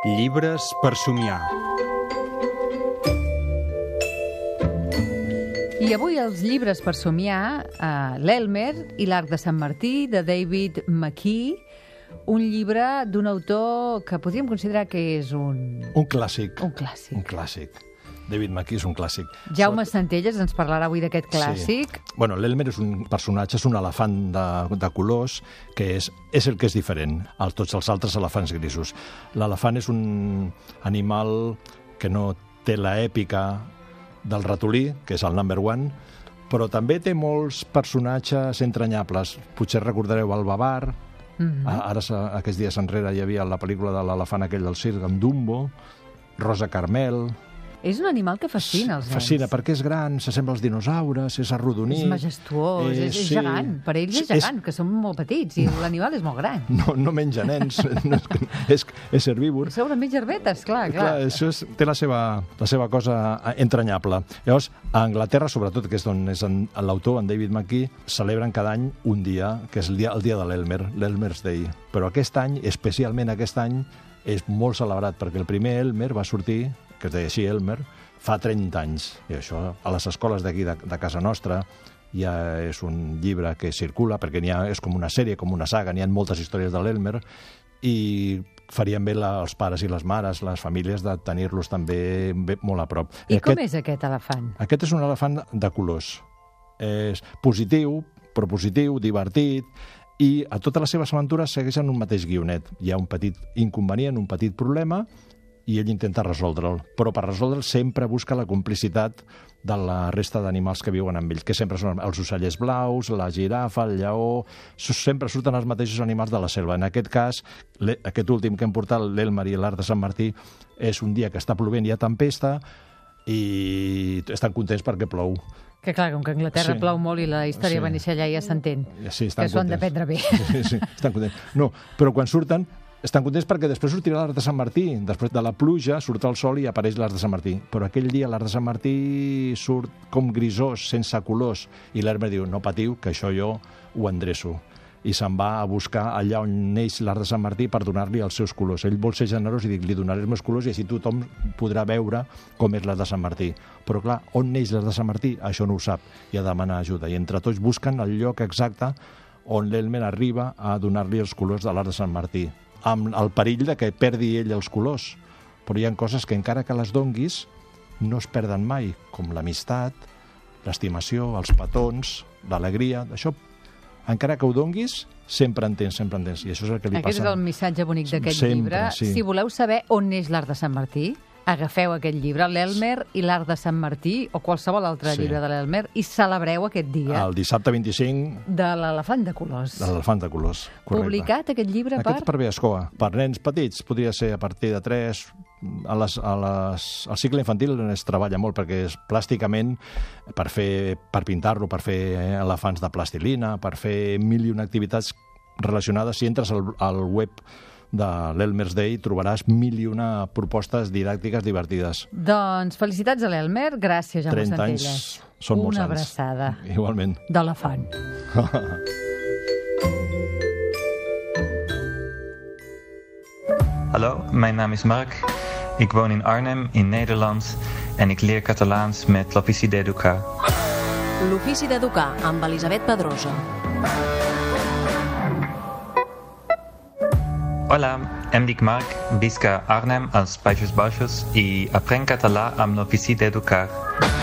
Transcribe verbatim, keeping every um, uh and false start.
Llibres per somiar. I avui els llibres per somiar, uh, l'Elmer i l'Arc de Sant Martí, de David McKee, un llibre d'un autor que podríem considerar que és un... Un clàssic. Un clàssic. Un clàssic. David McKee és un clàssic. Jaume Centelles ens parlarà avui d'aquest clàssic. Sí. Bueno, l'Elmer és un personatge, és un elefant de, de colors que és, és el que és diferent a tots els altres elefants grisos. L'elefant és un animal que no té l'èpica del ratolí, que és el number one, però també té molts personatges entranyables. Potser recordareu el Babar. Mm-hmm. Ara, aquests dies enrere, hi havia la pel·lícula de l'elefant aquell del circ, en Dumbo, Rosa Carmel... És un animal que fascina els nens. Fascina, perquè és gran, s'assembla als dinosaures, és arrodonit... És majestuós, eh, és, és sí. gegant. Per ells és gegant, és... que són molt petits, i l'animal és molt gran. No, no menja nens, no, és, és herbívor. Segurament menja herbetes, clar, clar. clar això és, té la seva, la seva cosa entranyable. Llavors, a Anglaterra, sobretot, que és on és l'autor, en David McKee, celebren cada any un dia, que és el dia, el dia de l'Elmer, l'Elmer's Day. Però aquest any, especialment aquest any, és molt celebrat, perquè el primer Elmer va sortir, que es deia així, Elmer, fa trenta anys. I això, a les escoles d'aquí, de, de casa nostra, ja és un llibre que circula, perquè n'hi ha, és com una sèrie, com una saga, n'hi ha moltes històries de l'Elmer, i farien bé la, els pares i les mares, les famílies, de tenir-los també bé, molt a prop. I, I com aquest, és aquest elefant? Aquest és un elefant de colors. És positiu, propositiu, divertit, i a totes les seves aventures segueixen un mateix guionet. Hi ha un petit inconvenient, un petit problema, i ell intenta resoldre'l, però per resoldre'l sempre busca la complicitat de la resta d'animals que viuen amb ell, que sempre són els ocellers blaus, la girafa, el lleó... Sempre surten els mateixos animals de la selva. En aquest cas, aquest últim que hem portat, l'Elmer i l'Arc de Sant Martí, és un dia que està plovent, hi ha tempesta, i estan contents perquè plou. Que clar, com que a Anglaterra sí. plou molt i la història sí. va néixer allà, ja s'entén. Sí, que s'ho han de prendre bé. Sí, sí, estan contents. No, però quan surten, estan contents perquè després sortirà l'Arc de Sant Martí. Després de la pluja surt el sol i apareix l'Arc de Sant Martí. Però aquell dia l'Arc de Sant Martí surt com grisós, sense colors. I l'Elmer diu, no patiu, que això jo ho endreço. I se'n va a buscar allà on neix l'Arc de Sant Martí per donar-li els seus colors. Ell vol ser generós i dic, li donaré els meus colors i així tothom podrà veure com és l'Arc de Sant Martí. Però clar, on neix l'Arc de Sant Martí? Això no ho sap i ha de demanar ajuda. I entre tots busquen el lloc exacte on l'Elmer arriba a donar-li els colors de l'Arc de Sant Martí, amb el perill de que perdi ell els colors. Però hi ha coses que encara que les donguis no es perden mai, com l'amistat, l'estimació, els petons, l'alegria. Això, encara que ho donguis, sempre en tens, sempre en tens. I això és el que li Aquest passa. és el missatge bonic d'aquest sempre, llibre. Sí. Si voleu saber on neix l'Arc de Sant Martí, agafeu aquest llibre, l'Elmer i l'Arc de Sant Martí, o qualsevol altre sí. llibre de l'Elmer, i celebreu aquest dia. El dissabte vint-i-cinc... De l'elefant de colors. De l'elefant de colors, correcte. Publicat aquest llibre per... Aquest per Beascoa. Per nens petits, podria ser a partir de tres... A les, a les, al cicle infantil es treballa molt perquè és plàsticament per fer, per pintar-lo, per fer elefants de plastilina, per fer mil i una activitats relacionades. Si entres al, al web de l'Elmer's Day trobaràs mil i una propostes didàctiques divertides. Doncs felicitats a l'Elmer, gràcies, Jaume trenta Centelles. anys són molts Una anys. abraçada. Igualment. D'elefant. Hallo, mijn naam is Mark. Ik woon in Arnhem, in Nederland, en ik leer Catalaans met l'Ofici d'Educar. L'Ofici d'Educar, amb Elisabet Pedrosa. Hola, em dic Marc, visc a Arnhem, als Països Baixos, i aprenc català amb l'Ofici d'Educar.